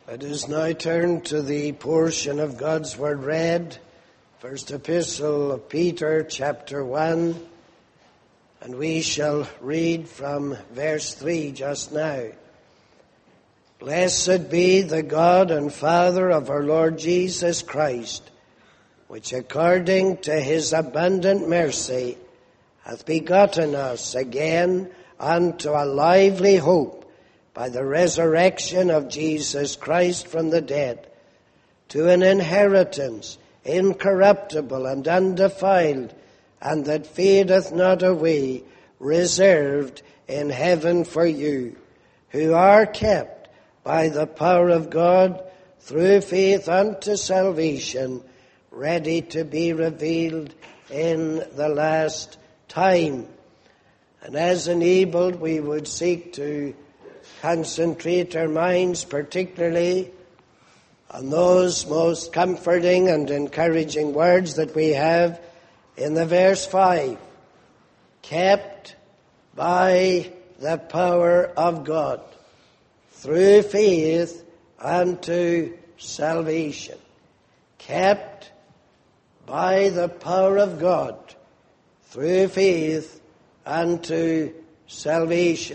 Let us now turn to the portion of God's Word read, First Epistle of Peter, chapter 1, and we shall read from verse 3 just now. Blessed be the God and Father of our Lord Jesus Christ, which according to his abundant mercy hath begotten us again unto a lively hope, by the resurrection of Jesus Christ from the dead, to an inheritance incorruptible and undefiled, and that fadeth not away, reserved in heaven for you, who are kept by the power of God through faith unto salvation, ready to be revealed in the last time. And as enabled, we would seek to concentrate our minds particularly on those most comforting and encouraging words that we have in the verse 5. Kept by the power of God through faith unto salvation. Kept by the power of God through faith unto salvation.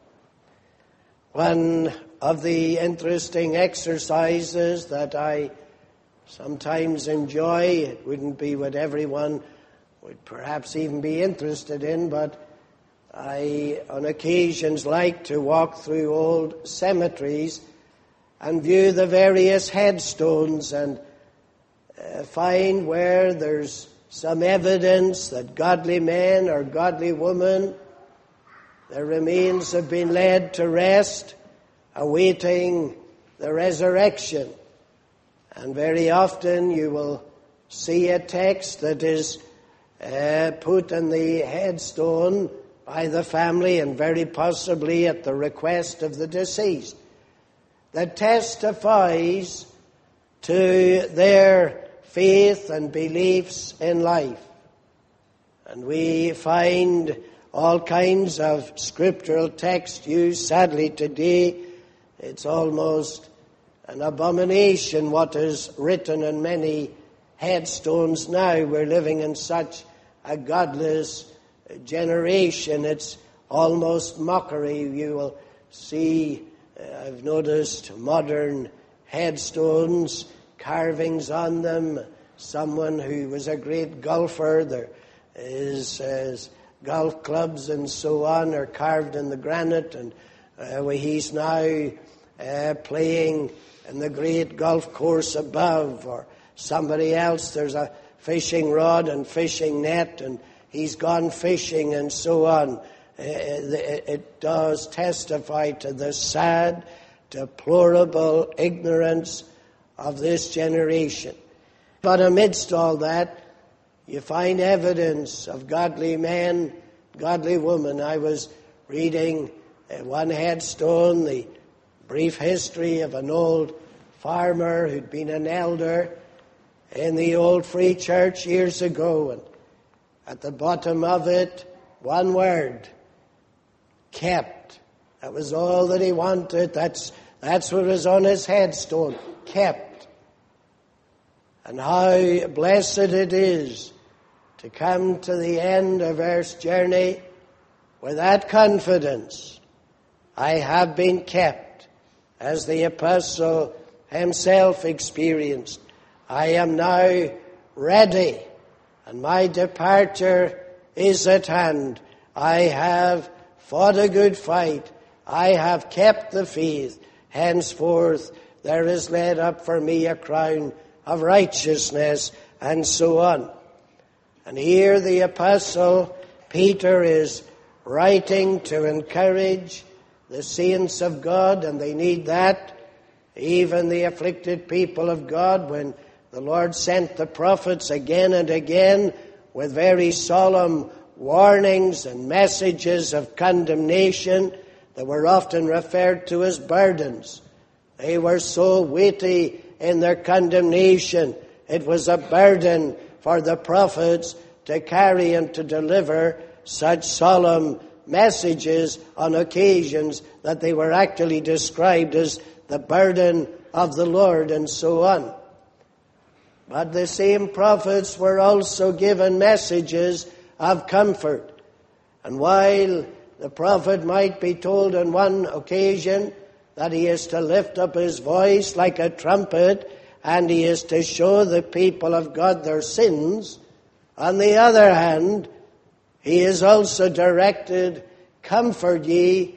One of the interesting exercises that I sometimes enjoy, it wouldn't be what everyone would perhaps even be interested in, but I on occasions like to walk through old cemeteries and view the various headstones and find where there's some evidence that godly men or godly women, their remains have been laid to rest, awaiting the resurrection. And very often you will see a text that is put in the headstone by the family, and very possibly at the request of the deceased, that testifies to their faith and beliefs in life. And we find all kinds of scriptural text used. Sadly today, it's almost an abomination what is written in many headstones now. We're living in such a godless generation. It's almost mockery. You will see, I've noticed, modern headstones, carvings on them. Someone who was a great golfer, there is golf clubs and so on are carved in the granite, and he's now playing in the great golf course above, or somebody else, there's a fishing rod and fishing net, and he's gone fishing and so on. It does testify to the sad, deplorable ignorance of this generation. But amidst all that, you find evidence of godly men, godly women. I was reading one headstone, the brief history of an old farmer who'd been an elder in the old Free Church years ago. And at the bottom of it, one word, kept. That was all that he wanted. That's what was on his headstone, kept. And how blessed it is to come to the end of earth's journey with that confidence. I have been kept, as the apostle himself experienced. I am now ready, and my departure is at hand. I have fought a good fight. I have kept the faith. Henceforth there is laid up for me a crown of righteousness, and so on. And here the apostle Peter is writing to encourage the saints of God, and they need that. Even the afflicted people of God, when the Lord sent the prophets again and again with very solemn warnings and messages of condemnation that were often referred to as burdens. They were so weighty in their condemnation. It was a burden for the prophets to carry and to deliver such solemn messages on occasions that they were actually described as the burden of the Lord, and so on. But the same prophets were also given messages of comfort. And while the prophet might be told on one occasion that he is to lift up his voice like a trumpet, and he is to show the people of God their sins, on the other hand, he is also directed, comfort ye,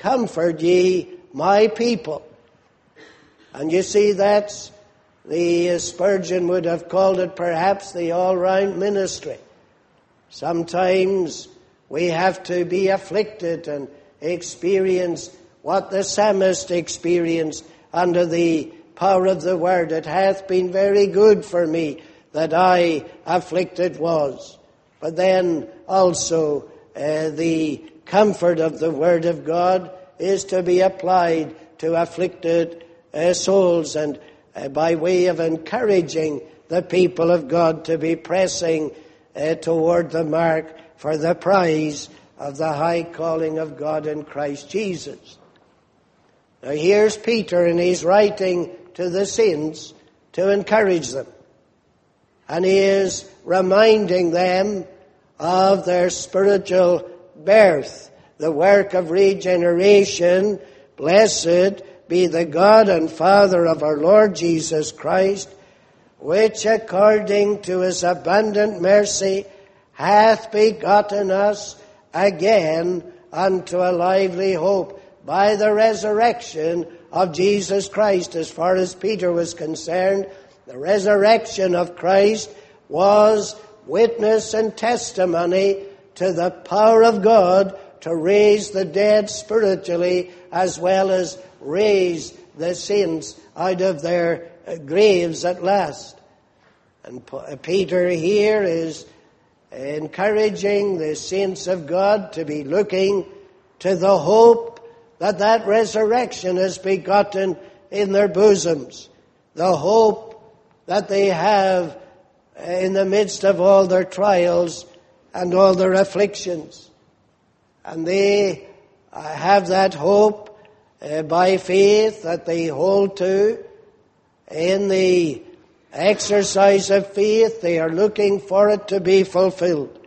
my people. And you see, that's the Spurgeon would have called it perhaps the all-round ministry. Sometimes we have to be afflicted and experience what the psalmist experienced under the power of the word. It hath been very good for me that I afflicted was. But then also the comfort of the word of God is to be applied to afflicted souls, and by way of encouraging the people of God to be pressing toward the mark for the prize of the high calling of God in Christ Jesus. Now here's Peter, and he's writing to the saints to encourage them. And he is reminding them of their spiritual birth, the work of regeneration. Blessed be the God and Father of our Lord Jesus Christ, which according to his abundant mercy hath begotten us again unto a lively hope by the resurrection of Jesus Christ. As far as Peter was concerned, the resurrection of Christ was witness and testimony to the power of God to raise the dead spiritually, as well as raise the saints out of their graves at last. And Peter here is encouraging the saints of God to be looking to the hope that resurrection has begotten in their bosoms. The hope that they have in the midst of all their trials and all their afflictions. And they have that hope by faith that they hold to. In the exercise of faith, they are looking for it to be fulfilled.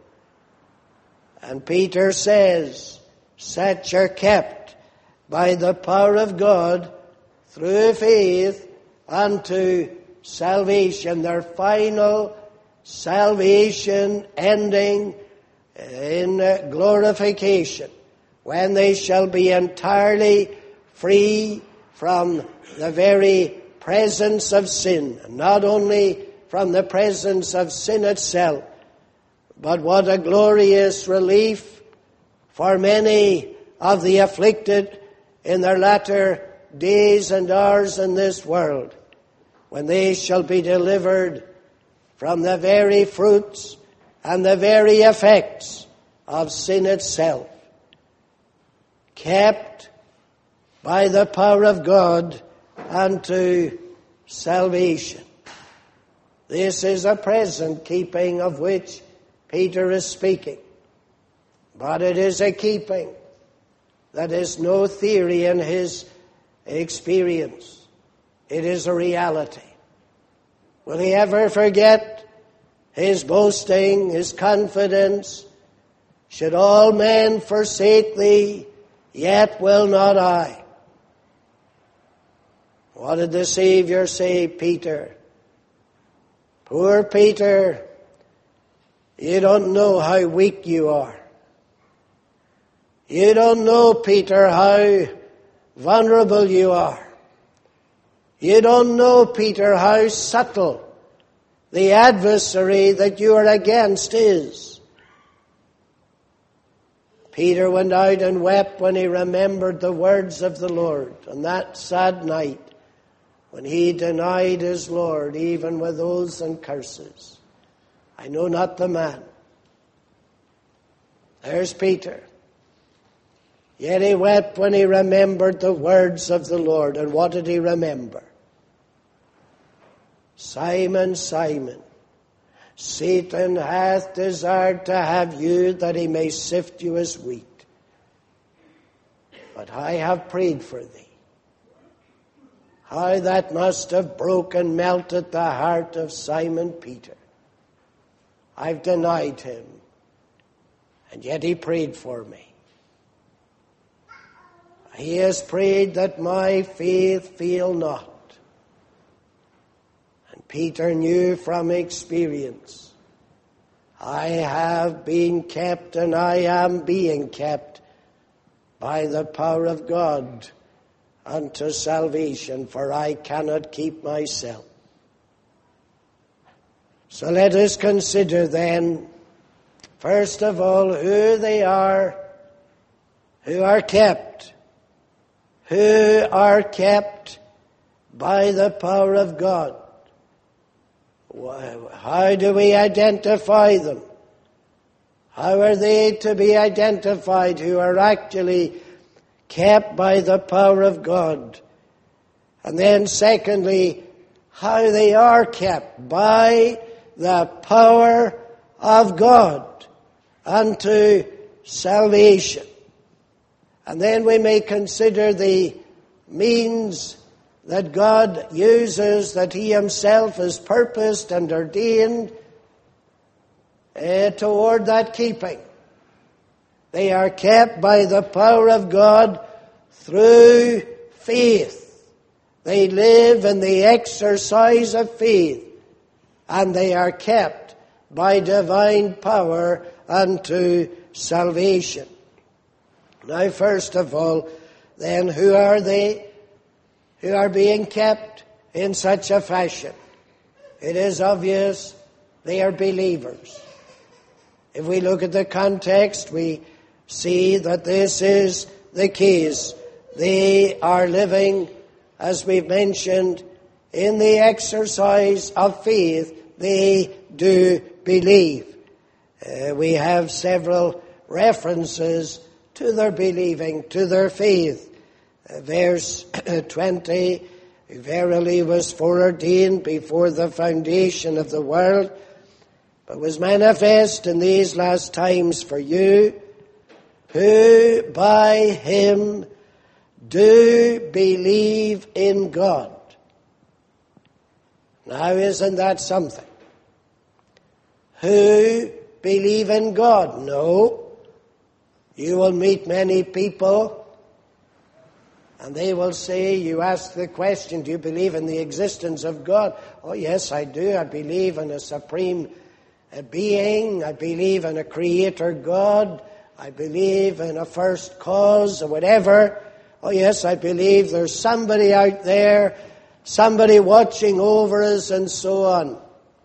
And Peter says, such are kept by the power of God through faith unto salvation. Their final salvation ending in glorification, when they shall be entirely free from the very presence of sin. And not only from the presence of sin itself, but what a glorious relief for many of the afflicted in their latter days and hours in this world, when they shall be delivered from the very fruits and the very effects of sin itself, kept by the power of God unto salvation. This is a present keeping of which Peter is speaking. But it is a keeping that is no theory in his experience. It is a reality. Will he ever forget his boasting, his confidence? Should all men forsake thee, yet will not I. What did the Savior say, Peter? Poor Peter, you don't know how weak you are. You don't know, Peter, how vulnerable you are. You don't know, Peter, how subtle the adversary that you are against is. Peter went out and wept when he remembered the words of the Lord on that sad night when he denied his Lord, even with oaths and curses. I know not the man. There's Peter. Yet he wept when he remembered the words of the Lord. And what did he remember? Simon, Simon, Satan hath desired to have you that he may sift you as wheat. But I have prayed for thee. How that must have broken, melted the heart of Simon Peter. I've denied him, and yet he prayed for me. He has prayed that my faith fail not. And Peter knew from experience, I have been kept and I am being kept by the power of God unto salvation, for I cannot keep myself. So let us consider then, first of all, who they are who are kept. Who are kept by the power of God. How do we identify them? How are they to be identified who are actually kept by the power of God? And then secondly, how they are kept by the power of God unto salvation. And then we may consider the means that God uses, that He Himself has purposed and ordained toward that keeping. They are kept by the power of God through faith. They live in the exercise of faith, and they are kept by divine power unto salvation. Now, first of all, then, who are they who are being kept in such a fashion? It is obvious they are believers. If we look at the context, we see that this is the case. They are living, as we've mentioned, in the exercise of faith. They do believe. We have several references to their believing, to their faith. Verse 20, verily was foreordained before the foundation of the world, but was manifest in these last times for you, who by Him do believe in God. Now, isn't that something? Who believe in God? No. You will meet many people, and they will say, you ask the question, do you believe in the existence of God? Oh, yes, I do. I believe in a supreme being. I believe in a creator God. I believe in a first cause or whatever. Oh, yes, I believe there's somebody out there, somebody watching over us, and so on.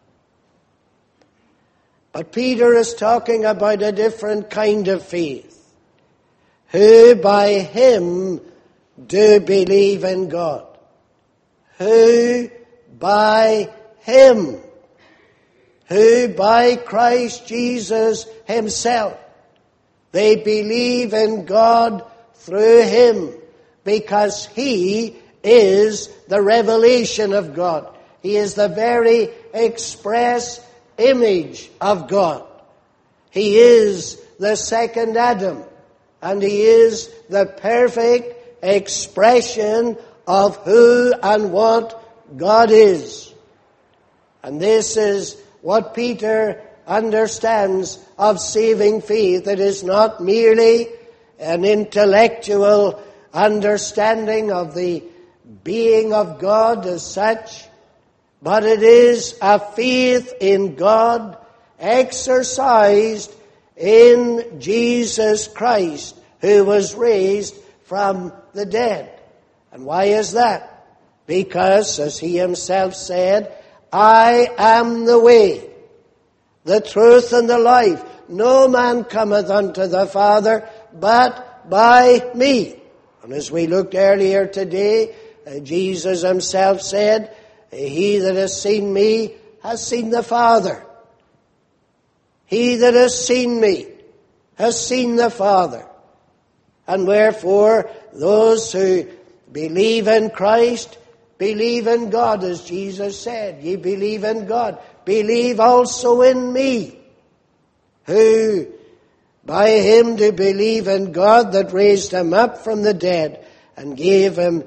But Peter is talking about a different kind of faith. Who by Him do believe in God. Who by Him. Who by Christ Jesus Himself. They believe in God through Him, because He is the revelation of God. He is the very express image of God. He is the second Adam. And He is the perfect expression of who and what God is. And this is what Peter understands of saving faith. It is not merely an intellectual understanding of the being of God as such, but it is a faith in God exercised in Jesus Christ, who was raised from the dead. And why is that? Because, as He Himself said, I am the way, the truth, and the life. No man cometh unto the Father but by me. And as we looked earlier today, Jesus Himself said, he that has seen me has seen the Father. He that has seen me has seen the Father. And wherefore, those who believe in Christ believe in God, as Jesus said. Ye believe in God, believe also in me. Who by Him do believe in God that raised Him up from the dead and gave Him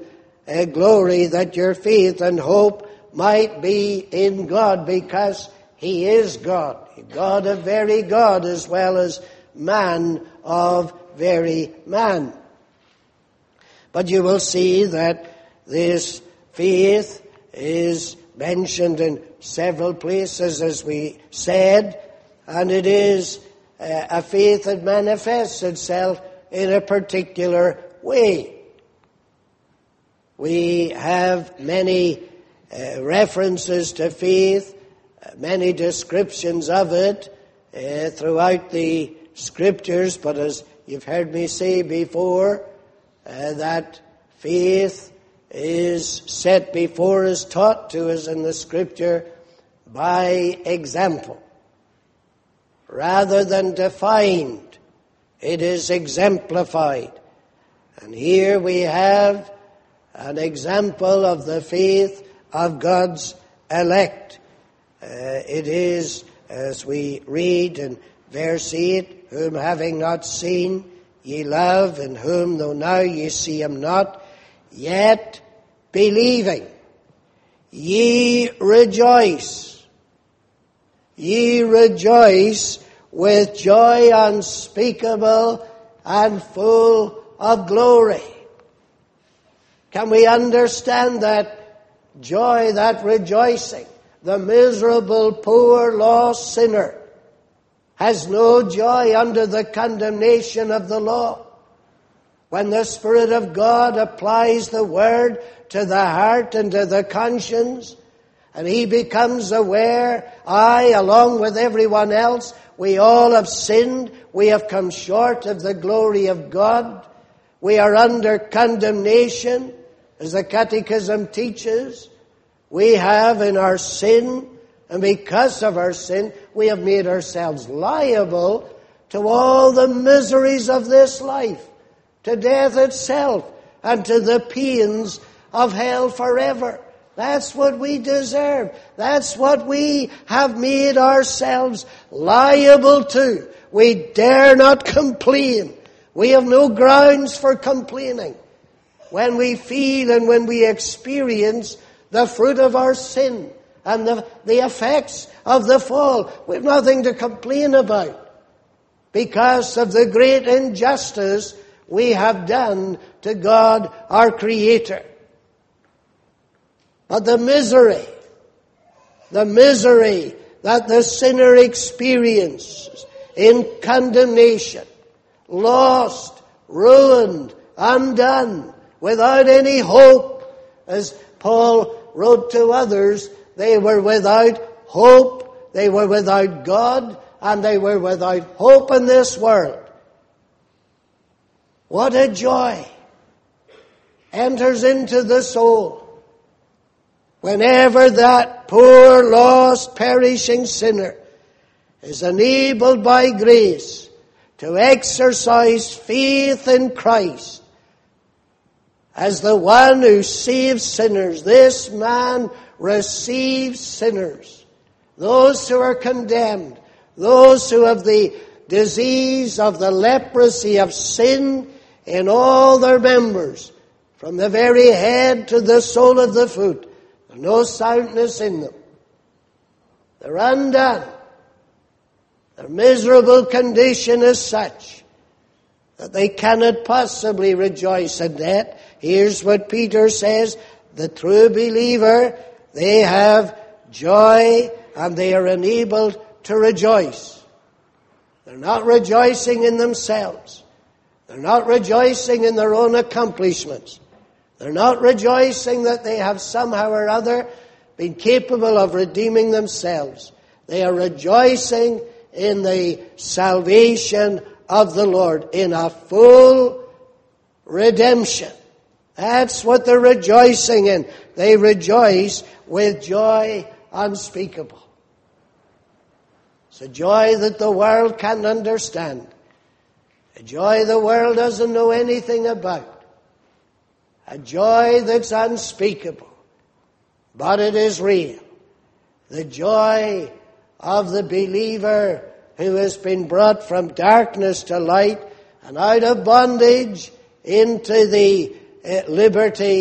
glory, that your faith and hope might be in God, because he is God. God of very God, as well as man of very man. But you will see that this faith is mentioned in several places, as we said, and it is a faith that manifests itself in a particular way. We have many references to faith, many descriptions of it throughout the Scriptures, but as you've heard me say before, that faith is set before us, taught to us in the Scripture by example. Rather than defined, it is exemplified. And here we have an example of the faith of God's elect. It is, as we read in verse 8, whom having not seen ye love, in whom though now ye see him not, yet believing ye rejoice. Ye rejoice with joy unspeakable and full of glory. Can we understand that joy, that rejoicing? The miserable, poor, lost sinner has no joy under the condemnation of the law. When the Spirit of God applies the Word to the heart and to the conscience, and he becomes aware, I, along with everyone else, we all have sinned, we have come short of the glory of God, we are under condemnation, as the Catechism teaches. We have in our sin, and because of our sin, we have made ourselves liable to all the miseries of this life, to death itself, and to the pains of hell forever. That's what we deserve. That's what we have made ourselves liable to. We dare not complain. We have no grounds for complaining when we feel and when we experience the fruit of our sin and the effects of the fall. We have nothing to complain about because of the great injustice we have done to God, our Creator. But the misery that the sinner experiences in condemnation, lost, ruined, undone, without any hope, as Paul wrote to others, they were without hope, they were without God, and they were without hope in this world. What a joy enters into the soul whenever that poor, lost, perishing sinner is enabled by grace to exercise faith in Christ as the one who saves sinners. This man receives sinners, those who are condemned, those who have the disease of the leprosy of sin in all their members, from the very head to the sole of the foot. There's no soundness in them. They're undone. Their miserable condition is such that they cannot possibly rejoice in that. Here's what Peter says: the true believer, they have joy and they are enabled to rejoice. They're not rejoicing in themselves. They're not rejoicing in their own accomplishments. They're not rejoicing that they have somehow or other been capable of redeeming themselves. They are rejoicing in the salvation of the Lord, in a full redemption. That's what they're rejoicing in. They rejoice with joy unspeakable. It's a joy that the world can't understand. A joy the world doesn't know anything about. A joy that's unspeakable. But it is real. The joy of the believer who has been brought from darkness to light and out of bondage into the liberty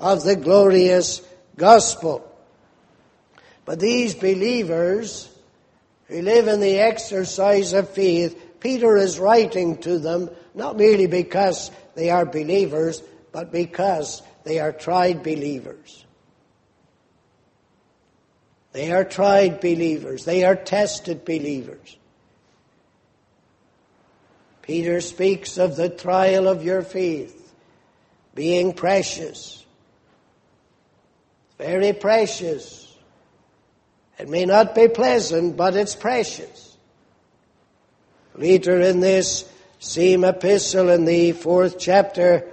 of the glorious gospel. But these believers who live in the exercise of faith, Peter is writing to them not merely because they are believers, but because they are tried believers. They are tried believers. They are tested believers. Peter speaks of the trial of your faith being precious. Very precious. It may not be pleasant, but it's precious. Later in this same epistle, in the 4th chapter,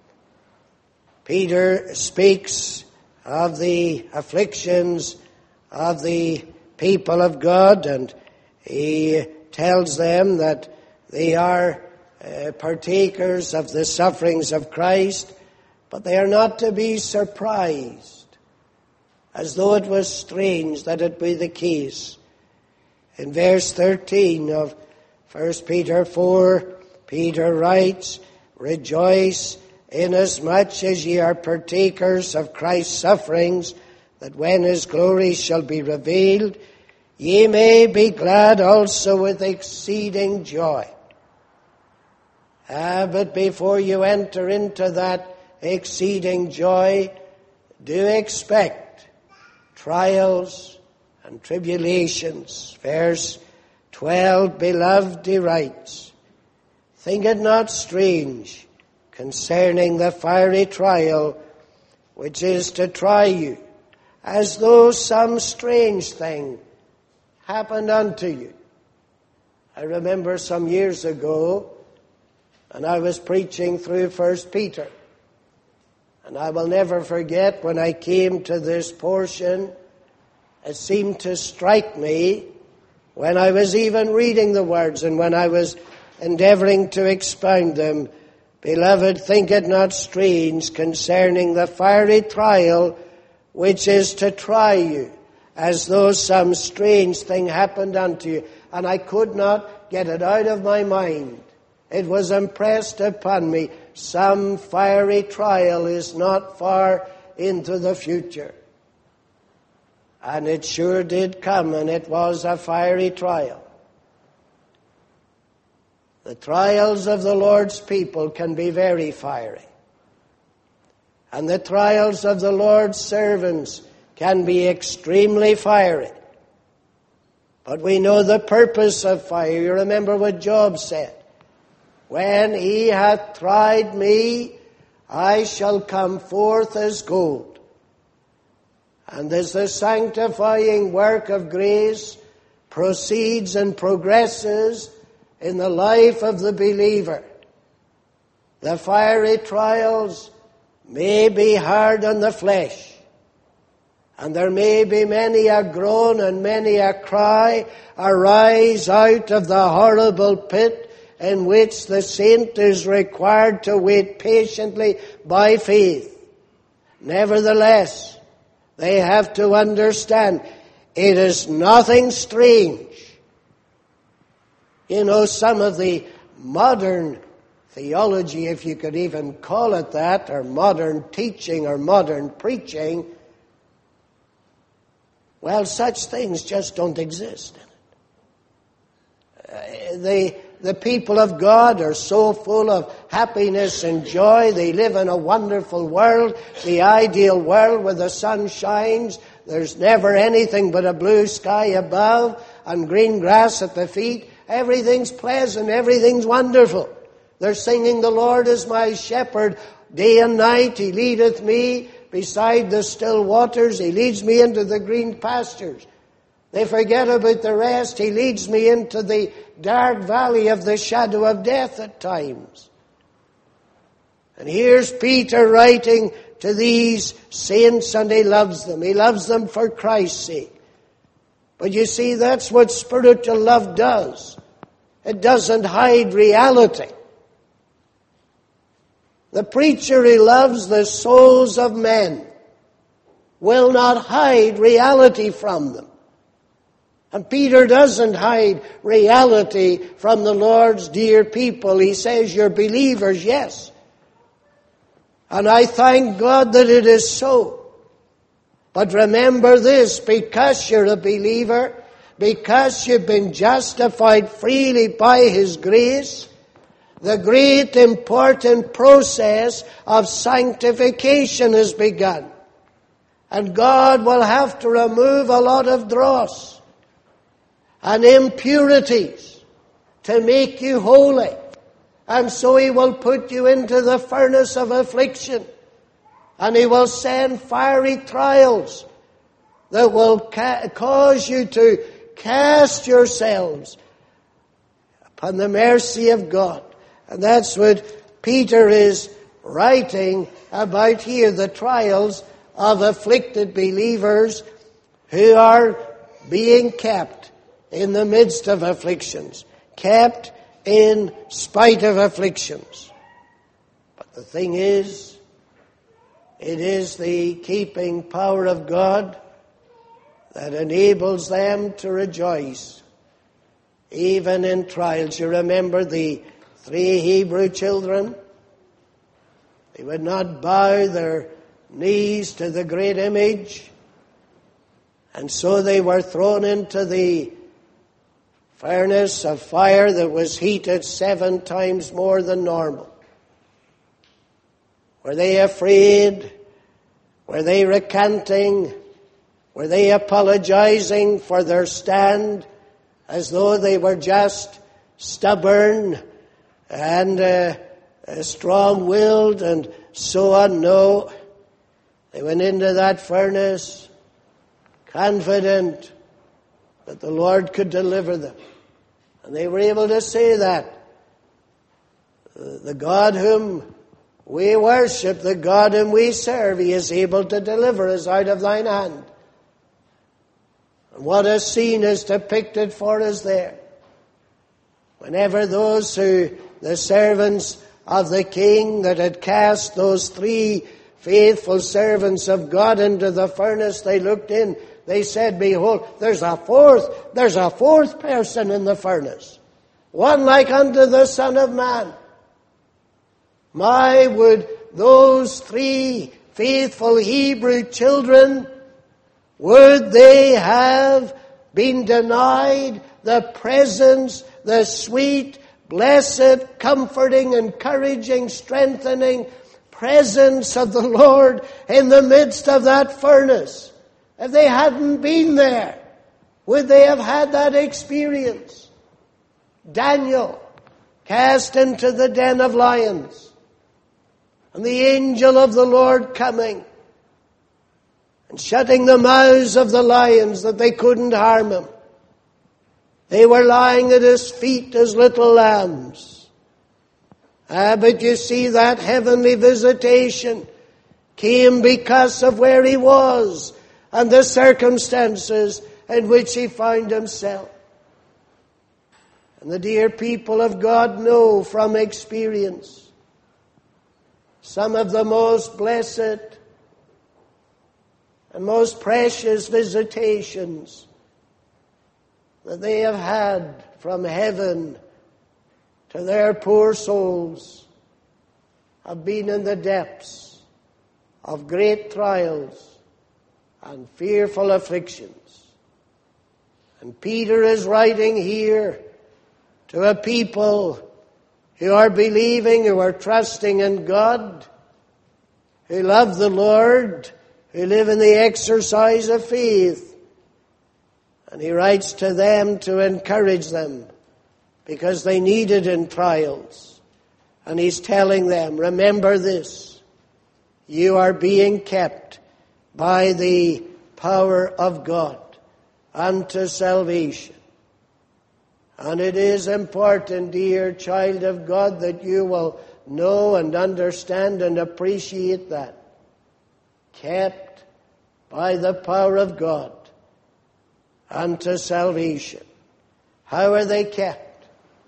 Peter speaks of the afflictions of the people of God, and he tells them that they are partakers of the sufferings of Christ, but they are not to be surprised, as though it was strange that it be the case. In verse 13 of 1 Peter 4, Peter writes, "Rejoice inasmuch as ye are partakers of Christ's sufferings, that when his glory shall be revealed, ye may be glad also with exceeding joy." But before you enter into that exceeding joy, do expect trials and tribulations. Verse 12, "Beloved," he writes, "think it not strange concerning the fiery trial which is to try you, as though some strange thing happened unto you." I remember some years ago, and I was preaching through 1 Peter. And I will never forget when I came to this portion, it seemed to strike me when I was even reading the words and when I was endeavoring to expound them, "Beloved, think it not strange concerning the fiery trial which is to try you, as though some strange thing happened unto you." And I could not get it out of my mind. It was impressed upon me. Some fiery trial is not far into the future. And it sure did come, and it was a fiery trial. The trials of the Lord's people can be very fiery. And the trials of the Lord's servants can be extremely fiery. But we know the purpose of fire. You remember what Job said. "When he hath tried me, I shall come forth as gold." And as the sanctifying work of grace proceeds and progresses in the life of the believer, the fiery trials may be hard on the flesh, and there may be many a groan and many a cry arise out of the horrible pit in which the saint is required to wait patiently by faith. Nevertheless, they have to understand it is nothing strange. You know, some of the modern theology, if you could even call it that, or modern teaching or modern preaching, well, such things just don't exist. The people of God are so full of happiness and joy. They live in a wonderful world, the ideal world where the sun shines. There's never anything but a blue sky above and green grass at the feet. Everything's pleasant. Everything's wonderful. They're singing, "The Lord is my shepherd. Day and night he leadeth me beside the still waters. He leads me into the green pastures." They forget about the rest. He leads me into the dark valley of the shadow of death at times. And here's Peter writing to these saints, and he loves them. He loves them for Christ's sake. But you see, that's what spiritual love does. It doesn't hide reality. The preacher who loves the souls of men will not hide reality from them. And Peter doesn't hide reality from the Lord's dear people. He says, "You're believers, yes. And I thank God that it is so. But remember this, because you're a believer, because you've been justified freely by His grace, the great important process of sanctification has begun. And God will have to remove a lot of dross and impurities to make you holy. And so He will put you into the furnace of affliction. And He will send fiery trials that will cause you to cast yourselves upon the mercy of God. And that's what Peter is writing about here, the trials of afflicted believers who are being kept in the midst of afflictions, kept in spite of afflictions. But the thing is, it is the keeping power of God that enables them to rejoice, even in trials. You remember the 3 Hebrew children? They would not bow their knees to the great image, and so they were thrown into the furnace of fire that was heated 7 times more than normal. Were they afraid? Were they recanting? Were they apologizing for their stand as though they were just stubborn and strong-willed and so on? No. They went into that furnace confident that the Lord could deliver them. And they were able to say that. The God whom we worship, the God whom we serve, He is able to deliver us out of thine hand. And what a scene is depicted for us there. Whenever those who, the servants of the king that had cast those 3 faithful servants of God into the furnace, they looked in, they said, behold, there's a fourth person in the furnace, one like unto the Son of Man. My, would those 3 faithful Hebrew children, would they have been denied the presence, the sweet, blessed, comforting, encouraging, strengthening presence of the Lord in the midst of that furnace? If they hadn't been there, would they have had that experience? Daniel cast into the den of lions, and the angel of the Lord coming and shutting the mouths of the lions that they couldn't harm him. They were lying at his feet as little lambs. But you see, that heavenly visitation came because of where he was and the circumstances in which he found himself. And the dear people of God know from experience some of the most blessed and most precious visitations that they have had from heaven to their poor souls have been in the depths of great trials and fearful afflictions. And Peter is writing here to a people who are believing, who are trusting in God, who love the Lord, who live in the exercise of faith. And he writes to them to encourage them because they need it in trials. And he's telling them, remember this, you are being kept by the power of God unto salvation. And it is important, dear child of God, that you will know and understand and appreciate that. Kept by the power of God unto salvation. How are they kept?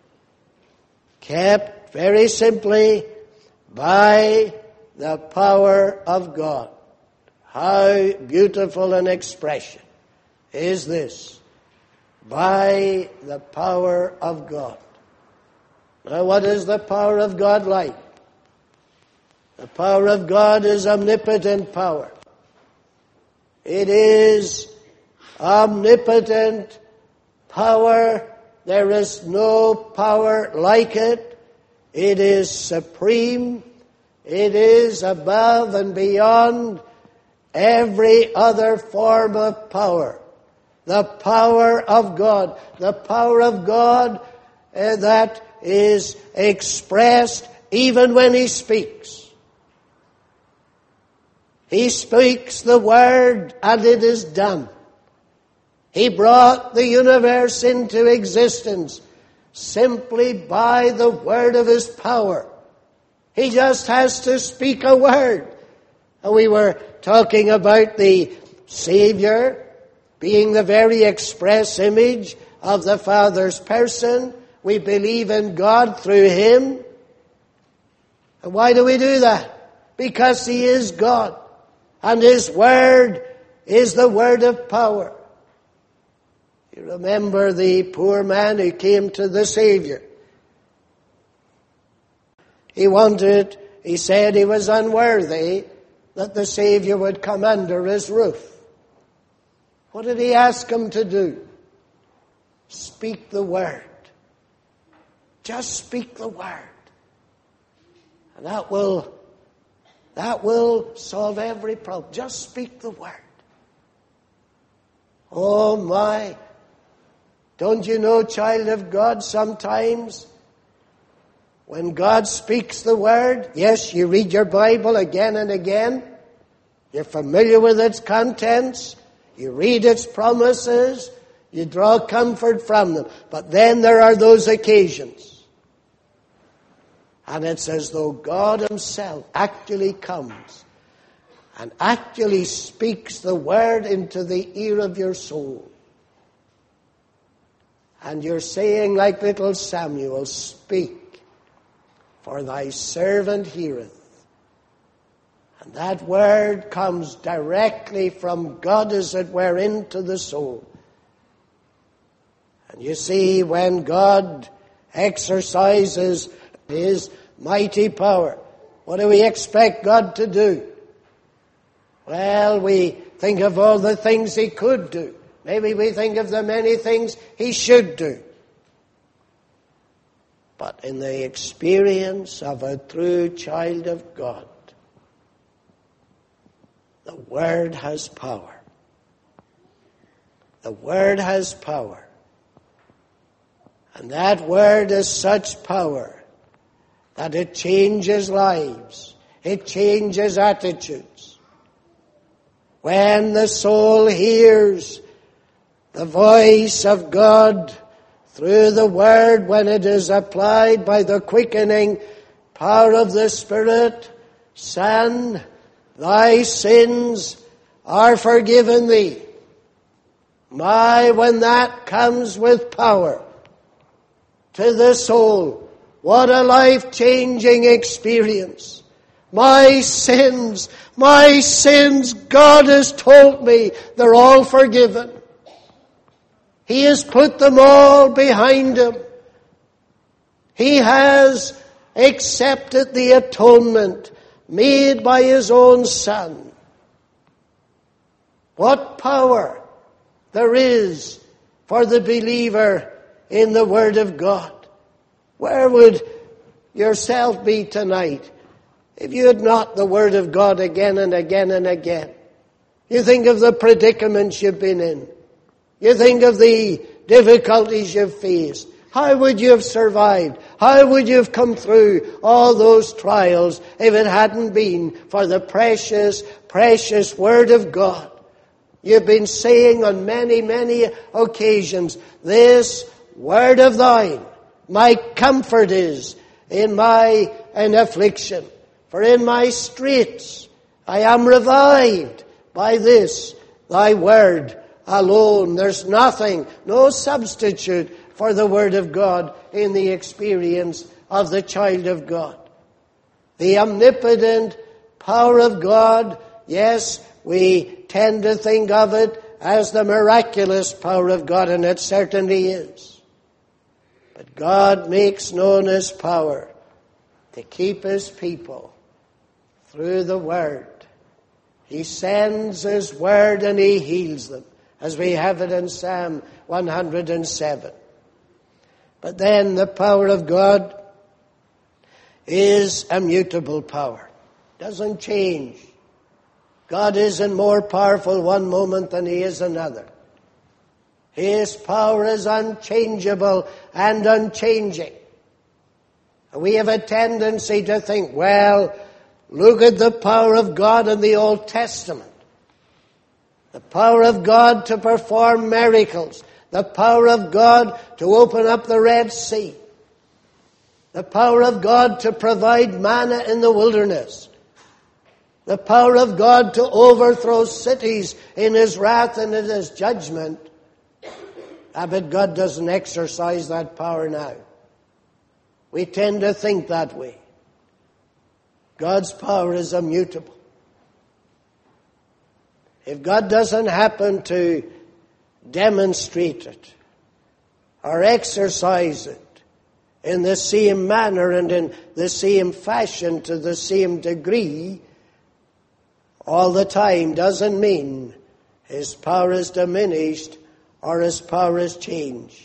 Kept very simply by the power of God. How beautiful an expression is this. By the power of God. Now, what is the power of God like? The power of God is omnipotent power. It is omnipotent power. There is no power like it. It is supreme. It is above and beyond every other form of power. The power of God. The power of God that is expressed even when He speaks. He speaks the word and it is done. He brought the universe into existence simply by the word of His power. He just has to speak a word. And we were talking about the Savior being the very express image of the Father's person. We believe in God through Him. And why do we do that? Because He is God. And His word is the word of power. You remember the poor man who came to the Savior. He said he was unworthy that the Savior would come under his roof. What did He ask him to do? Speak the word. Just speak the word. And that will solve every problem. Just speak the word. Oh my. Don't you know, child of God, sometimes when God speaks the word, yes, you read your Bible again and again. You're familiar with its contents. You read its promises. You draw comfort from them. But then there are those occasions. And it's as though God Himself actually comes and actually speaks the word into the ear of your soul. And you're saying like little Samuel, speak, for thy servant heareth. And that word comes directly from God, as it were, into the soul. And you see, when God exercises His mighty power, what do we expect God to do? Well, we think of all the things He could do. Maybe we think of the many things He should do. But in the experience of a true child of God, the Word has power. The Word has power. And that Word is such power that it changes lives. It changes attitudes. When the soul hears the voice of God through the Word, when it is applied by the quickening power of the Spirit, son, thy sins are forgiven thee. My, when that comes with power to the soul, what a life-changing experience. My sins, God has told me they're all forgiven. He has put them all behind Him. He has accepted the atonement made by His own Son. What power there is for the believer in the Word of God. Where would yourself be tonight if you had not the Word of God again and again and again? You think of the predicaments you've been in. You think of the difficulties you've faced. How would you have survived? How would you have come through all those trials if it hadn't been for the precious, precious Word of God? You've been saying on many, many occasions, this Word of Thine, my comfort is in my affliction. For in my straits I am revived by this, Thy Word alone. There's nothing, no substitute for the Word of God in the experience of the child of God. The omnipotent power of God, yes, we tend to think of it as the miraculous power of God, and it certainly is. But God makes known His power to keep His people through the Word. He sends His Word and He heals them, as we have it in Psalm 107. But then the power of God is immutable power. Doesn't change. God isn't more powerful one moment than He is another. His power is unchangeable and unchanging. We have a tendency to think, well, look at the power of God in the Old Testament. The power of God to perform miracles. The power of God to open up the Red Sea. The power of God to provide manna in the wilderness. The power of God to overthrow cities in His wrath and in His judgment. But God doesn't exercise that power now. We tend to think that way. God's power is immutable. If God doesn't happen to demonstrate it or exercise it in the same manner and in the same fashion to the same degree all the time, doesn't mean His power is diminished or His power is changed.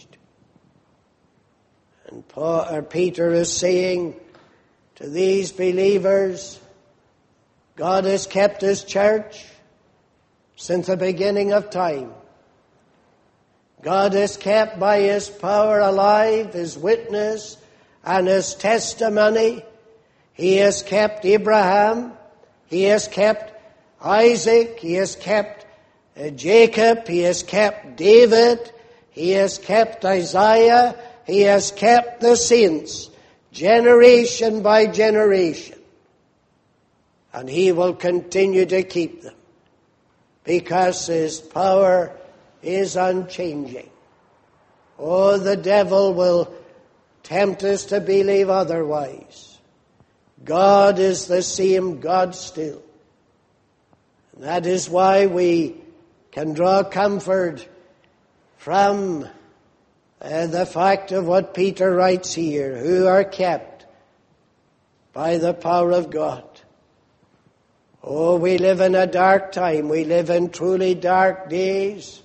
And Peter is saying to these believers, God has kept His church since the beginning of time. God has kept by His power alive His witness and His testimony. He has kept Abraham. He has kept Isaac. He has kept Jacob. He has kept David. He has kept Isaiah. He has kept the saints generation by generation. And He will continue to keep them because His power is unchanging. Oh, the devil will tempt us to believe otherwise. God is the same God still. And that is why we can draw comfort from the fact of what Peter writes here, who are kept by the power of God. Oh, we live in a dark time. We live in truly dark days.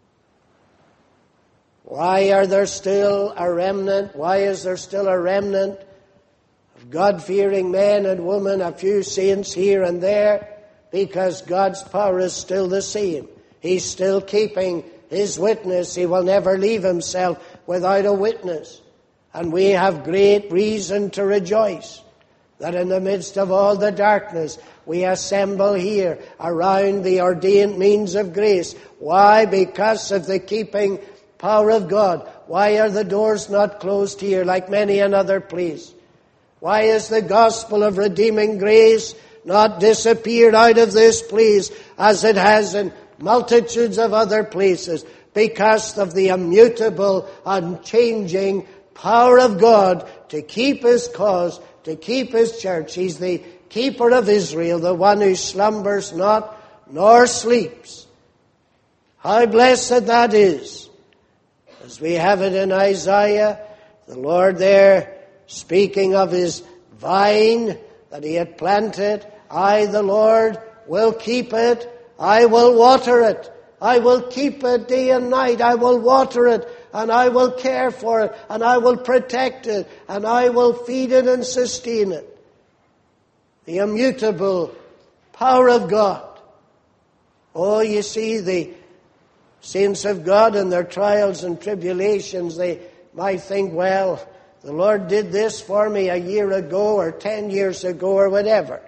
Why are there still a remnant? Why is there still a remnant of God-fearing men and women, a few saints here and there? Because God's power is still the same. He's still keeping His witness. He will never leave Himself without a witness. And we have great reason to rejoice that in the midst of all the darkness, we assemble here around the ordained means of grace. Why? Because of the keeping power of God. Why are the doors not closed here like many another place? Why is the gospel of redeeming grace not disappeared out of this place as it has in multitudes of other places? Because of the immutable, unchanging power of God to keep His cause, to keep His church. He's the keeper of Israel, the one who slumbers not nor sleeps. How blessed that is. As we have it in Isaiah, the Lord there speaking of His vine that He had planted. I, the Lord, will keep it. I will water it. I will keep it day and night. I will water it, and I will care for it, and I will protect it, and I will feed it and sustain it. The immutable power of God. Oh, you see, the saints of God in their trials and tribulations, they might think, well, the Lord did this for me a year ago or 10 years ago or whatever.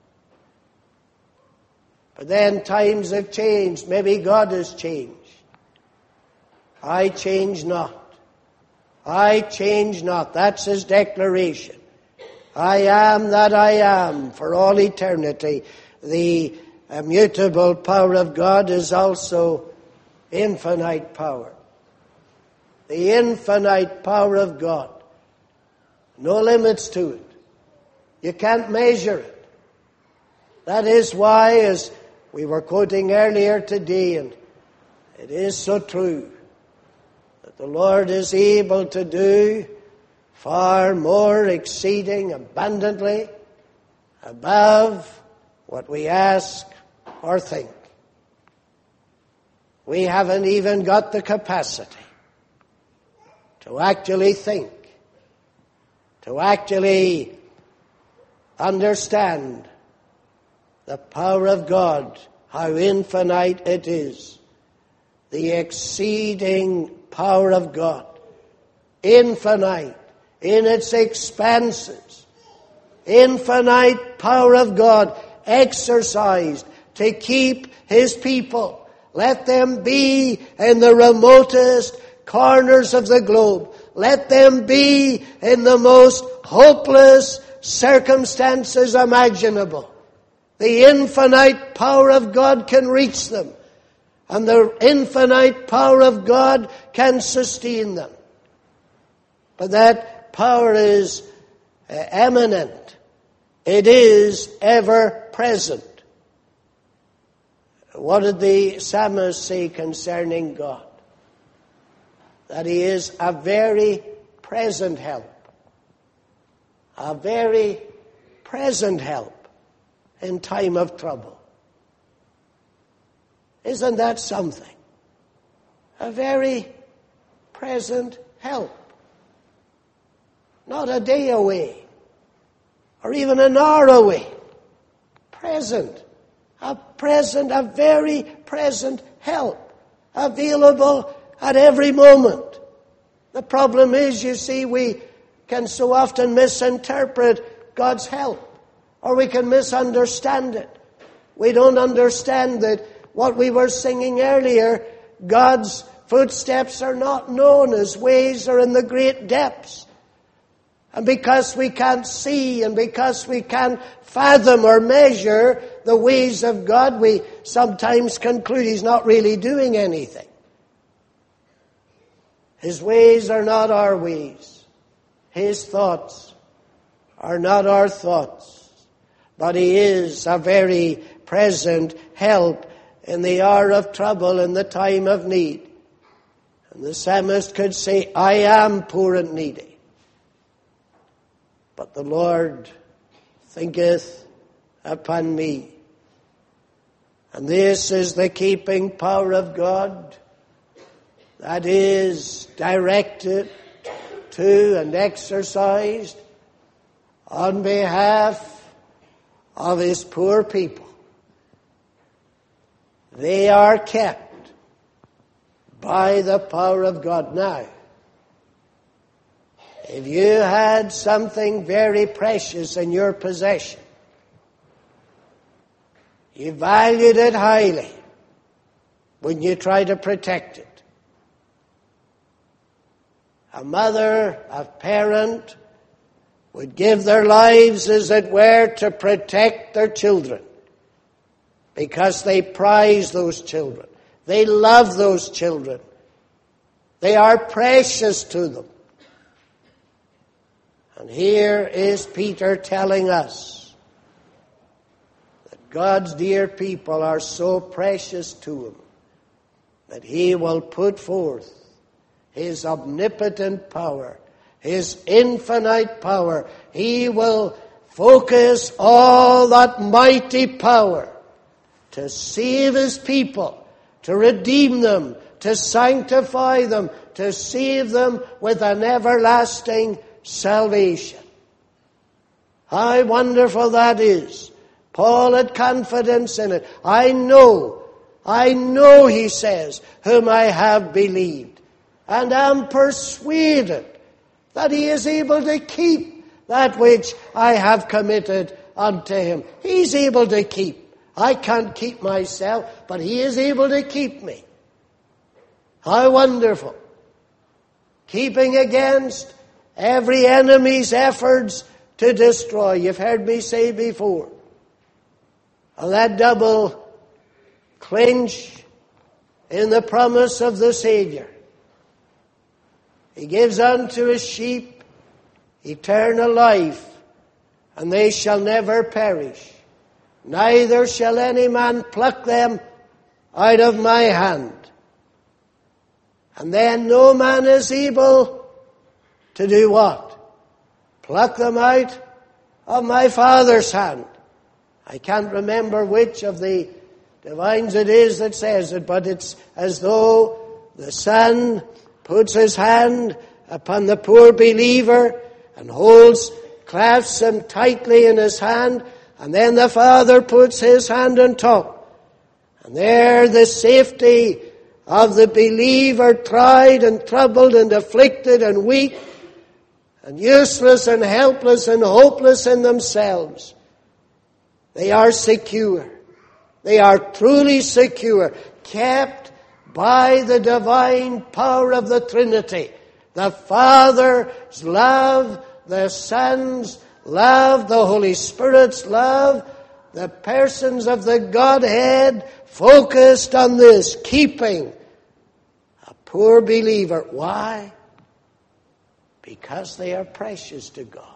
But then times have changed. Maybe God has changed. I change not. I change not. That's His declaration. I am that I am for all eternity. The immutable power of God is also infinite power. The infinite power of God. No limits to it. You can't measure it. That is why, as we were quoting earlier today, and it is so true, that the Lord is able to do far more exceeding abundantly above what we ask or think. We haven't even got the capacity to actually think, to actually understand the power of God, how infinite it is, the exceeding power of God, infinite in its expanses, infinite power of God exercised to keep His people. Let them be in the remotest corners of the globe. Let them be in the most hopeless circumstances imaginable. The infinite power of God can reach them, and the infinite power of God can sustain them. But that power is eminent. It is ever present. What did the psalmist say concerning God? That He is a very present help. A very present help in time of trouble. Isn't that something? A very present help. Not a day away, or even an hour away. Present. A very present help. Available at every moment. The problem is, you see, we can so often misinterpret God's help. Or we can misunderstand it. We don't understand that what we were singing earlier, God's footsteps are not known. His ways are in the great depths. And because we can't see and because we can't fathom or measure the ways of God, we sometimes conclude He's not really doing anything. His ways are not our ways. His thoughts are not our thoughts. But He is a very present help in the hour of trouble, in the time of need. And the psalmist could say, I am poor and needy, but the Lord thinketh upon me. And this is the keeping power of God that is directed to and exercised on behalf of His poor people. They are kept by the power of God. Now, if you had something very precious in your possession, you valued it highly, wouldn't you try to protect it? A mother, a parent, would give their lives, as it were, to protect their children, because they prize those children. They love those children. They are precious to them. And here is Peter telling us that God's dear people are so precious to Him that He will put forth His omnipotent power, His infinite power. He will focus all that mighty power to save His people, to redeem them, to sanctify them, to save them with an everlasting salvation. How wonderful that is. Paul had confidence in it. I know, he says, whom I have believed, and am persuaded that He is able to keep that which I have committed unto Him. He's able to keep. I can't keep myself, but He is able to keep me. How wonderful. Keeping against every enemy's efforts to destroy. You've heard me say before. And that double clinch in the promise of the Savior. He gives unto His sheep eternal life, and they shall never perish. Neither shall any man pluck them out of my hand. And then no man is able to do what? Pluck them out of my Father's hand. I can't remember which of the divines it is that says it, but it's as though the Son puts his hand upon the poor believer and clasps him tightly in his hand, and then the Father puts his hand on top. And there the safety of the believer, tried and troubled and afflicted and weak and useless and helpless and hopeless in themselves. They are secure. They are truly secure, kept by the divine power of the Trinity. The Father's love, the Son's love, the Holy Spirit's love, the persons of the Godhead focused on this, keeping a poor believer. Why? Because they are precious to God.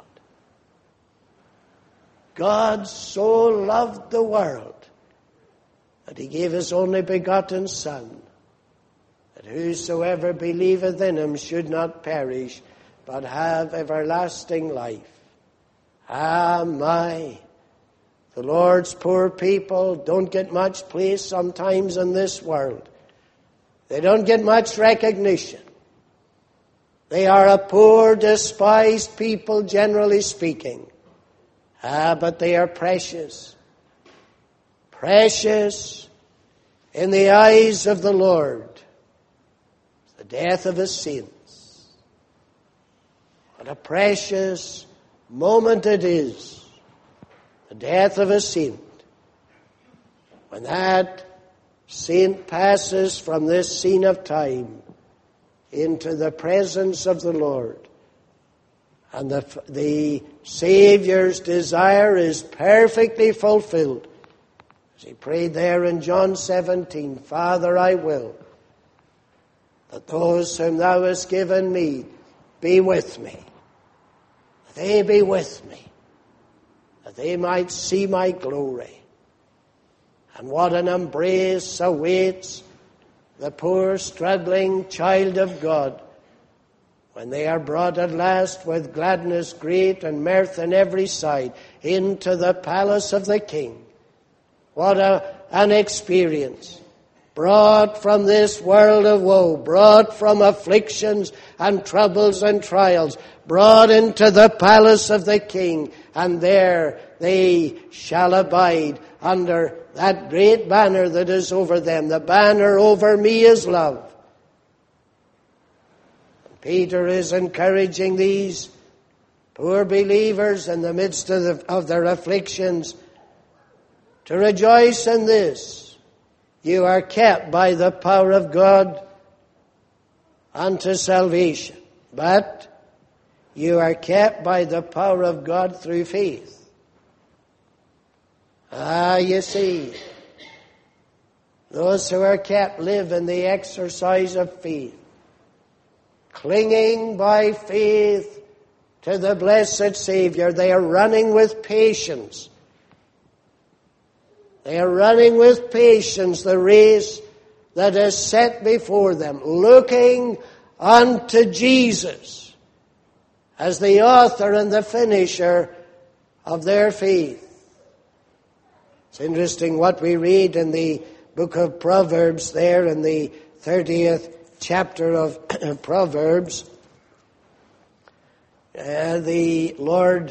God so loved the world that he gave his only begotten Son, that whosoever believeth in him should not perish, but have everlasting life. Ah, my! The Lord's poor people don't get much place sometimes in this world. They don't get much recognition. They are a poor, despised people, generally speaking. Ah, but they are precious. Precious in the eyes of the Lord. The death of his saints. What a precious moment it is. The death of a saint. When that saint passes from this scene of time into the presence of the Lord, and the Savior's desire is perfectly fulfilled. As he prayed there in John 17, Father, I will that those whom thou hast given me be with me. They be with me, that they might see my glory. And what an embrace awaits the poor struggling child of God when they are brought at last with gladness great and mirth on every side into the palace of the King. What an experience. Brought from this world of woe, brought from afflictions and troubles and trials, brought into the palace of the King, and there they shall abide under that great banner that is over them. The banner over me is love. Peter is encouraging these poor believers in the midst of their afflictions to rejoice in this. You are kept by the power of God unto salvation, but you are kept by the power of God through faith. Ah, you see, those who are kept live in the exercise of faith, clinging by faith to the blessed Savior. They are running with patience. They are running with patience the race that is set before them, looking unto Jesus as the author and the finisher of their faith. It's interesting what we read in the book of Proverbs there in the 30th chapter of Proverbs. The Lord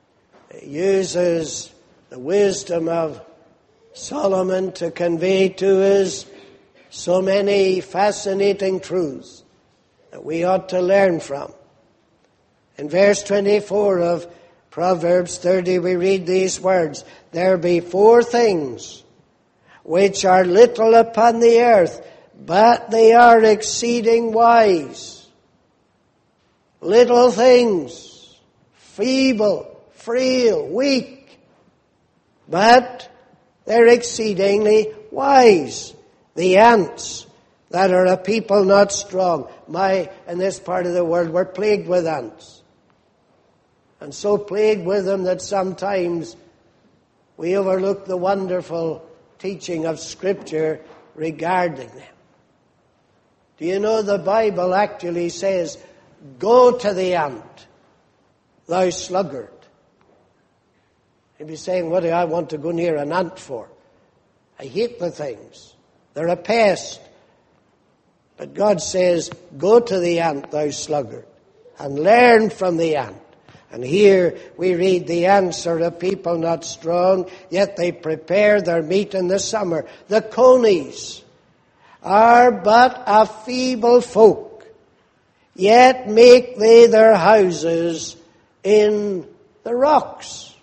uses the wisdom of Solomon to convey to us so many fascinating truths that we ought to learn from. In verse 24 of Proverbs 30 we read these words, There be 4 things which are little upon the earth, but they are exceeding wise. Little things, feeble, frail, weak, but they're exceedingly wise. The ants that are a people not strong. In this part of the world, we're plagued with ants. And so plagued with them that sometimes we overlook the wonderful teaching of Scripture regarding them. Do you know the Bible actually says, Go to the ant, thou sluggard. He'd be saying, what do I want to go near an ant for? I hate the things. They're a pest. But God says, go to the ant, thou sluggard, and learn from the ant. And here we read, the ants are a people not strong, yet they prepare their meat in the summer. The conies are but a feeble folk, yet make they their houses in the rocks.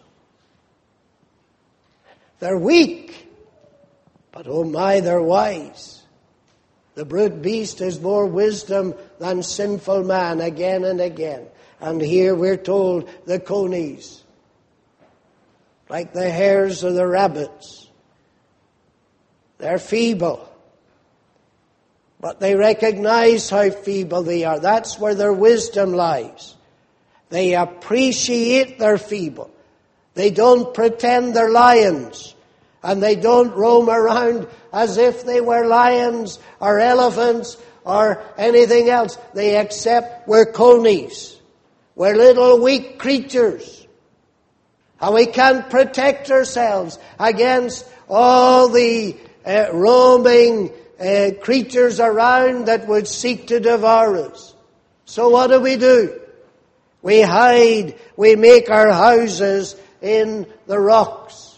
They're weak, but oh my, they're wise. The brute beast has more wisdom than sinful man, again and again. And here we're told the conies, like the hares or the rabbits, they're feeble. But they recognize how feeble they are. That's where their wisdom lies. They appreciate their feeble. They don't pretend they're lions. And they don't roam around as if they were lions or elephants or anything else. They accept we're conies. We're little weak creatures. And we can't protect ourselves against all the roaming creatures around that would seek to devour us. So what do? We hide, we make our houses in the rocks.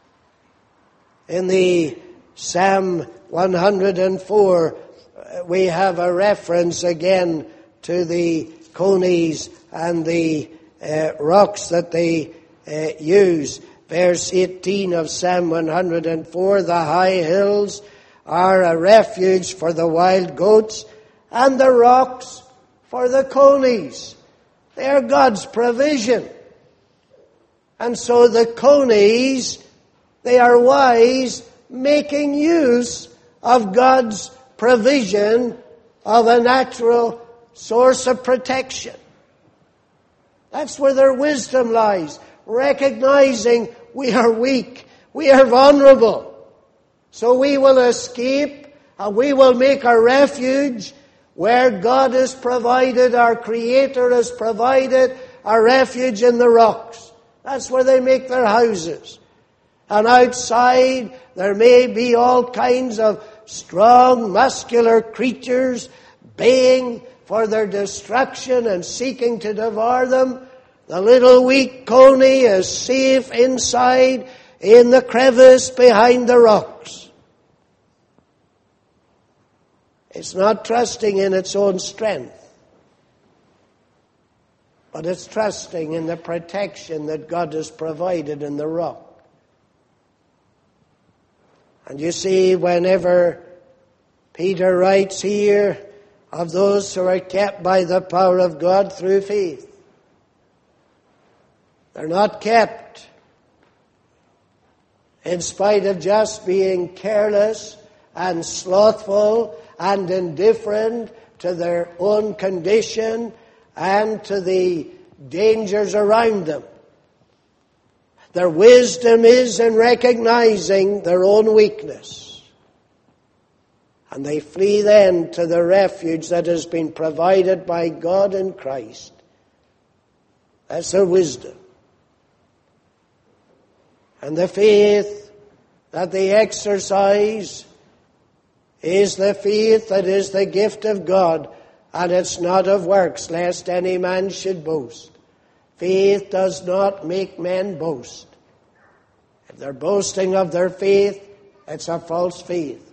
In the Psalm 104, we have a reference again to the conies and the rocks that they use. Verse 18 of Psalm 104, the high hills are a refuge for the wild goats, and the rocks for the conies. They are God's provision. And so the conies, they are wise, making use of God's provision of a natural source of protection. That's where their wisdom lies, recognizing we are weak, we are vulnerable. So we will escape and we will make our refuge where God has provided, our Creator has provided a refuge in the rocks. That's where they make their houses. And outside there may be all kinds of strong, muscular creatures baying for their destruction and seeking to devour them. The little weak coney is safe inside in the crevice behind the rocks. It's not trusting in its own strength, but it's trusting in the protection that God has provided in the rock. And you see, whenever Peter writes here of those who are kept by the power of God through faith, they're not kept in spite of just being careless and slothful and indifferent to their own condition and to the dangers around them. Their wisdom is in recognizing their own weakness. And they flee then to the refuge that has been provided by God in Christ. That's their wisdom. And the faith that they exercise is the faith that is the gift of God, and it's not of works, lest any man should boast. Faith does not make men boast. If they're boasting of their faith, it's a false faith.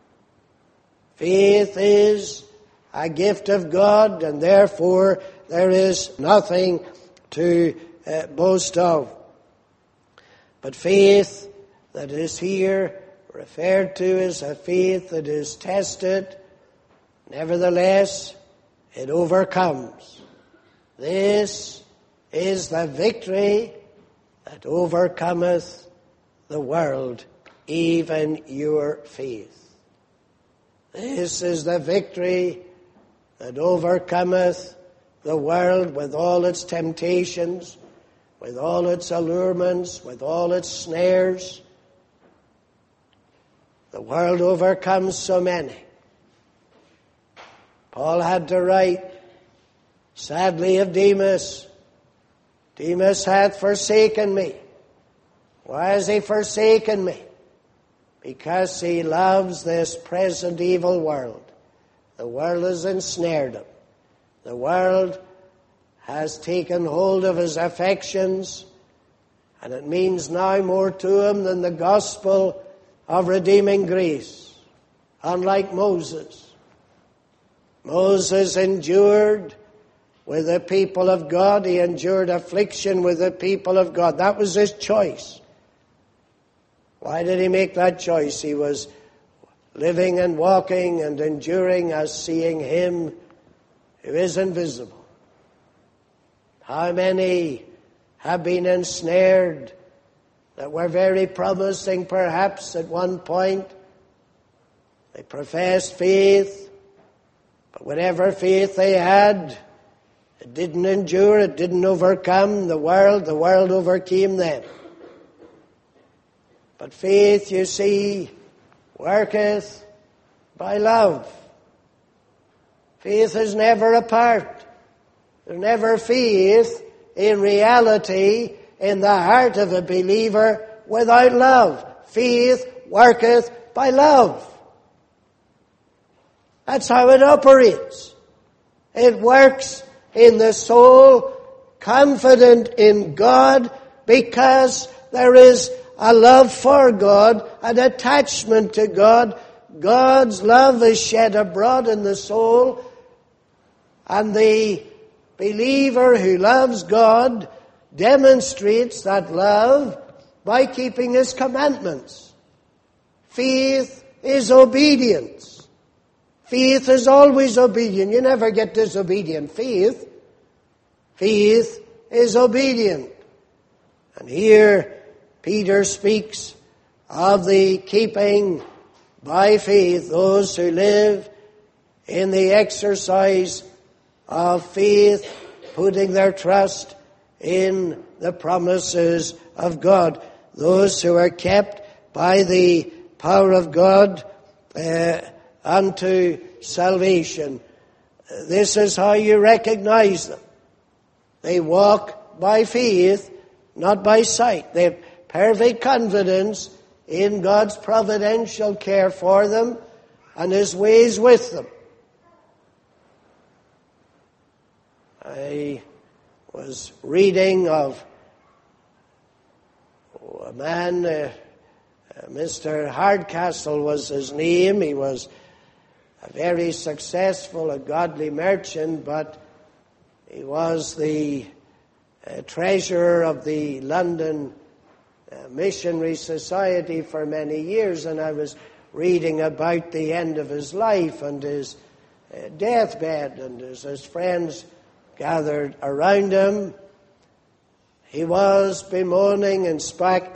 Faith is a gift of God, and therefore there is nothing to boast of. But faith that is here referred to as a faith that is tested, nevertheless, it overcomes. This is the victory that overcometh the world, even your faith. This is the victory that overcometh the world with all its temptations, with all its allurements, with all its snares. The world overcomes so many. Paul had to write, sadly, of Demas. Demas hath forsaken me, Why has he forsaken me? Because he loves this present evil world. The world has ensnared him. The world has taken hold of his affections, and it means now more to him than the gospel of redeeming grace. Unlike Moses. Moses endured with the people of God. He endured affliction with the people of God. That was his choice. Why did he make that choice? He was living and walking and enduring as seeing him who is invisible. How many have been ensnared that were very promising perhaps at one point? They professed faith, but whatever faith they had, it didn't endure, it didn't overcome the world overcame them. But faith, you see, worketh by love. Faith is never apart. There's never faith in reality in the heart of a believer without love. Faith worketh by love. That's how it operates. It works in the soul, confident in God, because there is a love for God, an attachment to God. God's love is shed abroad in the soul, and the believer who loves God demonstrates that love by keeping His commandments. Faith is obedience. Faith is always obedient. You never get disobedient. Faith is obedient. And here Peter speaks of the keeping by faith, those who live in the exercise of faith, putting their trust in the promises of God. Those who are kept by the power of God unto salvation. This is how you recognize them. They walk by faith, not by sight. They have perfect confidence in God's providential care for them and His ways with them. I was reading of a man, Mr. Hardcastle was his name. He was a very successful, a godly merchant, but he was the treasurer of the London Missionary Society for many years, and I was reading about the end of his life and his deathbed, and as his friends gathered around him, he was bemoaning in spite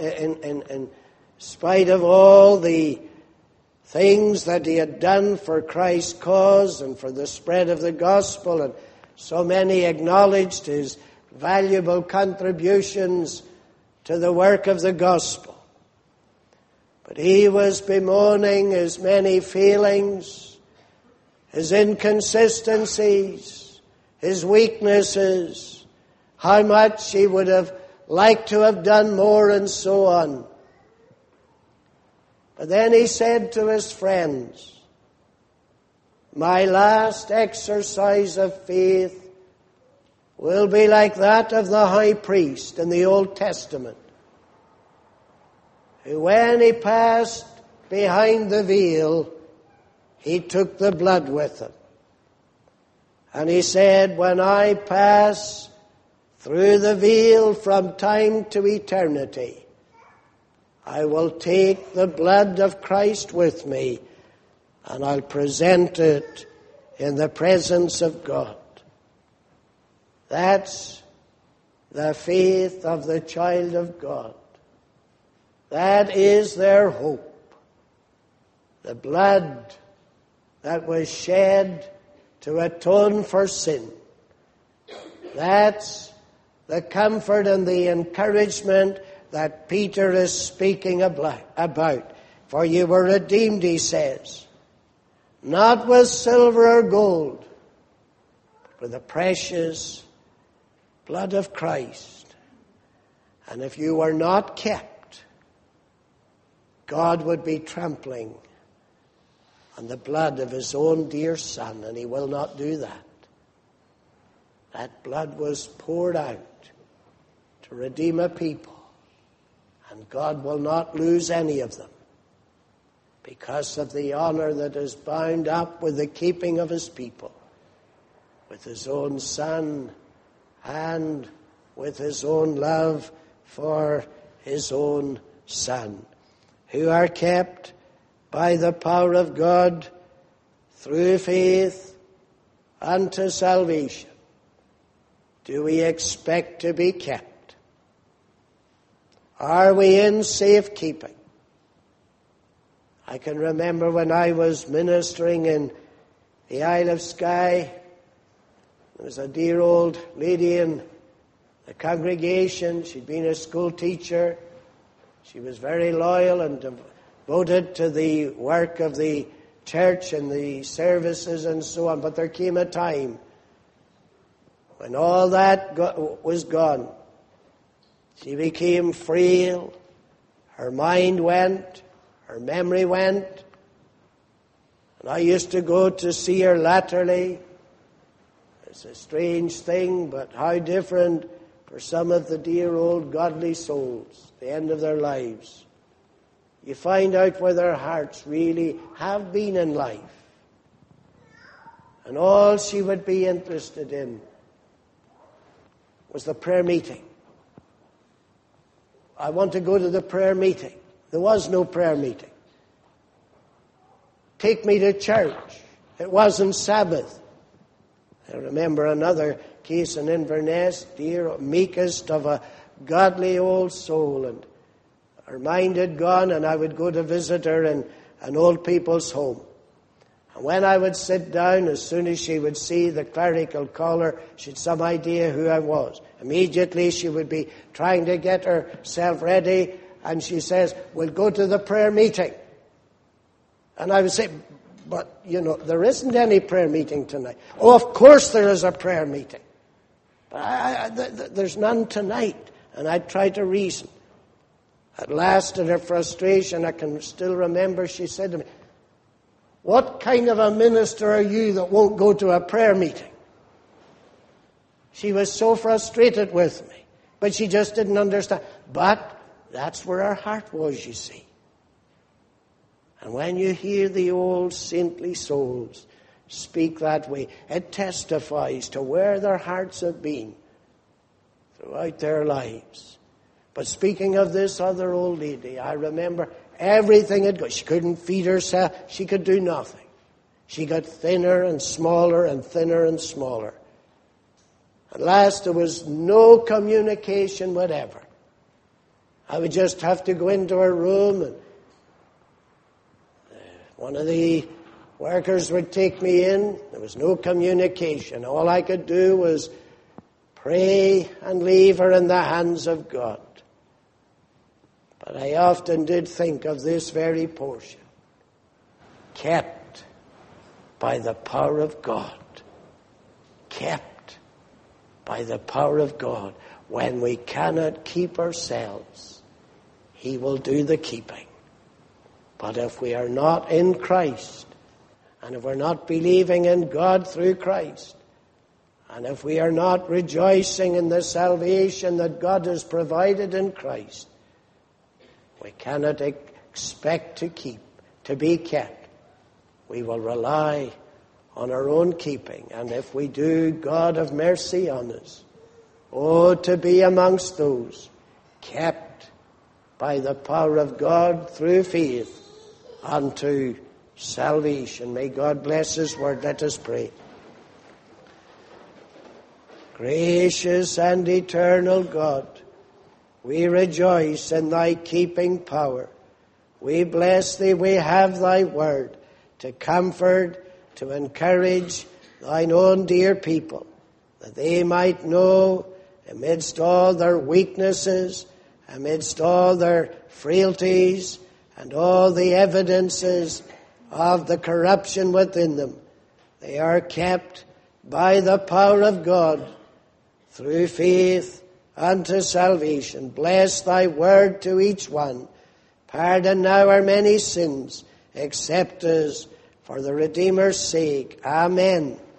of all the things that he had done for Christ's cause and for the spread of the gospel, and so many acknowledged his valuable contributions to the work of the gospel. But he was bemoaning his many failings, his inconsistencies, his weaknesses, how much he would have liked to have done more, and so on. But then he said to his friends, "My last exercise of faith will be like that of the high priest in the Old Testament, who when he passed behind the veil, he took the blood with him. And he said, when I pass through the veil from time to eternity, I will take the blood of Christ with me, and I'll present it in the presence of God." That's the faith of the child of God. That is their hope. The blood that was shed to atone for sin. That's the comfort and the encouragement that Peter is speaking about. For you were redeemed, he says, not with silver or gold, but with the precious blood of Christ. And if you were not kept God would be trampling on the blood of his own dear Son, and he will not do that. That blood was poured out to redeem a people, and God will not lose any of them because of the honor that is bound up with the keeping of his people, with his own Son and with his own love for his own Son, who are kept by the power of God through faith unto salvation. Do we expect to be kept? Are we in safekeeping? I can remember when I was ministering in the Isle of Skye, there was a dear old lady in the congregation. She'd been a school teacher. She was very loyal and devoted to the work of the church and the services and so on. But there came a time when all that was gone. She became frail. Her mind went. Her memory went. And I used to go to see her latterly. It's a strange thing, but how different for some of the dear old godly souls, the end of their lives. You find out where their hearts really have been in life. And all she would be interested in was the prayer meeting. I want to go to the prayer meeting. There was no prayer meeting. Take me to church. It wasn't Sabbath. I remember another case in Inverness, dear, meekest of a godly old soul, and her mind had gone, and I would go to visit her in an old people's home. And when I would sit down, as soon as she would see the clerical collar, she had some idea who I was. Immediately she would be trying to get herself ready, and she says, "We'll go to the prayer meeting." And I would say, "But, there isn't any prayer meeting tonight." "Oh, of course there is a prayer meeting. But there's none tonight." And I'd try to reason. At last, in her frustration, I can still remember, she said to me, "What kind of a minister are you that won't go to a prayer meeting?" She was so frustrated with me, but she just didn't understand. But that's where her heart was, you see. And when you hear the old saintly souls speak that way, it testifies to where their hearts have been throughout their lives. But speaking of this other old lady, I remember everything had gone. She couldn't feed herself. She could do nothing. She got thinner and smaller and thinner and smaller. At last, there was no communication whatever. I would just have to go into her room, and one of the workers would take me in. There was no communication. All I could do was pray and leave her in the hands of God. But I often did think of this very portion. Kept by the power of God. Kept by the power of God. When we cannot keep ourselves, He will do the keeping. But if we are not in Christ, and if we're not believing in God through Christ, and if we are not rejoicing in the salvation that God has provided in Christ, we cannot expect to be kept. We will rely on our own keeping. And if we do, God have mercy on us. Oh, to be amongst those kept by the power of God through faith unto salvation. May God bless His word. Let us pray. Gracious and eternal God, we rejoice in Thy keeping power. We bless Thee, we have Thy word to comfort, to encourage Thine own dear people, that they might know amidst all their weaknesses, amidst all their frailties, and all the evidences of the corruption within them, they are kept by the power of God through faith unto salvation. Bless Thy word to each one. Pardon now our many sins. Accept us for the Redeemer's sake. Amen.